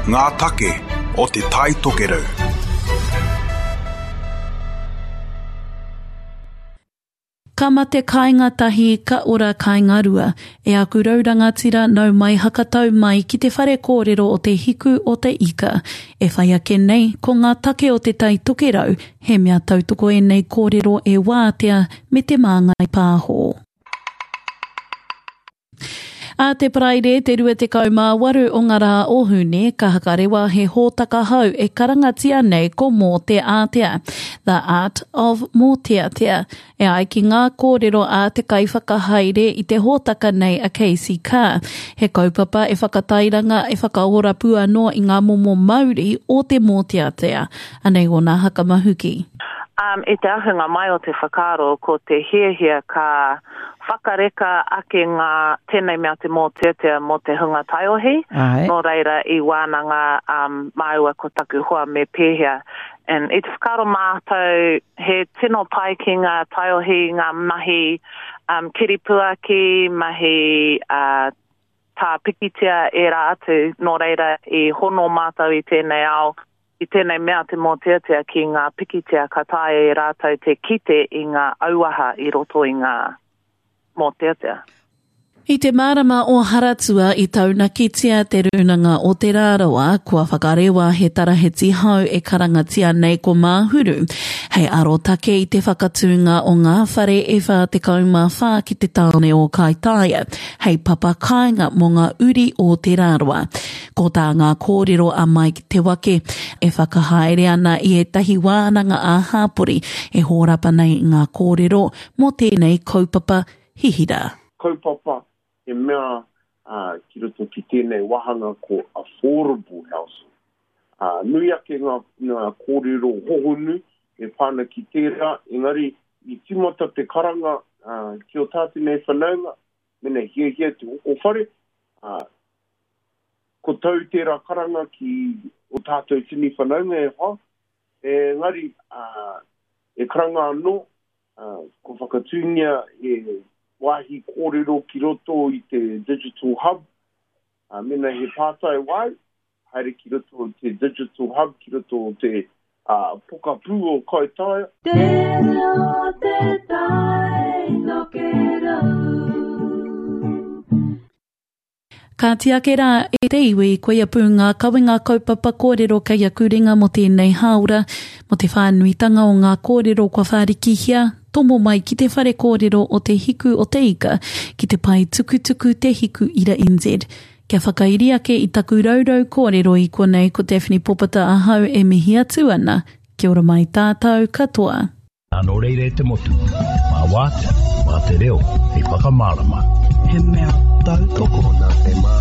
ngā take o te tai tokerau. Ka mate kāinga tahi, ka ora kāinga rua. E aku rauranga tira nau mai hakatau mai ki te whare kōrero o te hiku o te ika. E whai ake nei, ko ngā take o te tai tokerau, he mea tautoko e nei kōrero e wātea me te māngai pāho. A te praire, te 28 o ngā rā ohune, ka hakarewa he hōtaka hau e karangatia nei ko mō te ātea. The Art of Mōteatea. E ai ki ngā kōrero a te kaiwhakahaere i te hōtaka nei a Casey Carr. He kaupapa e whakatairanga e whakaora pua noa i ngā momo Māori o te mōteatea. Anei o nā hakamahuki. I te ahunga mai o te whakaro ko te hiahia ka whakareka ake ngā tēnei mea te mōteatea mo te hunga taiohi. Nō reira I wānanga maua ko taku hoa me pēhea. And I te whakaro mātou he tino pai ki ngā taiohi, ngā mahi kiripuaki, mahi tā pikitia e rā atu. Nō reira I hono mātou I tēnei ao. I tēnei mea te mōteatea ki ngā pikitia ka tae e rātou te kite I ngā auaha I roto I ngā mōteatea. I te marama o Haratua I tauna kitia te runanga o te rārawa, kua whakarewa he taraheti hau e karangatia nei ko māhuru. Hei aro take I te whakatunga o ngā whare e wha te kaumawha ki te taone o Kaitaia. Hei papa kāinga mo ngā uri o te rārawa. Ko tā ngā kōrero a mai ki te wake, e whakahaere ana I e tahi wānanga a hāpori, e hōrapa nei ngā kōrero mo tēnei kaupapa hihira. Kaupapa e mea ki roto ki tēnei wahanga ko affordable housing. Nui ake ngā kōrero hohonu e pāna ki tērā, engari I timata te karanga ki o tātene whanaunga, mena hia te hoko whare, ko tau tērā karanga ki o tātou tini whanaunga e wha, engari e karanga anō, ko whakatungia e wahi kōrero ki roto I te Digital Hub. Mena he pātai wai, haere ki roto te Digital Hub, ki roto te pokapū o Kaitaia. Te reo te tai no ke rau. Ka tiake rā e te iwi koe a pūngā kawinga kaupapa kōrero kei a kuringa mo tēnei haura, mo te whānuitanga o ngā kōrero kua whārikihia, tomo mai ki te whare kōrero o te hiku o te ika, ki te pai tukutuku te hiku ira NZ. Kia whakairi ake I taku raurau kōrero I konei ko Daphne Popata ahau e mihi atu ana. Kia ora mai tātou katoa. Anō reire te motu, mā wātea, mā te reo, I whakamārama. He mea tautoko nā te mā.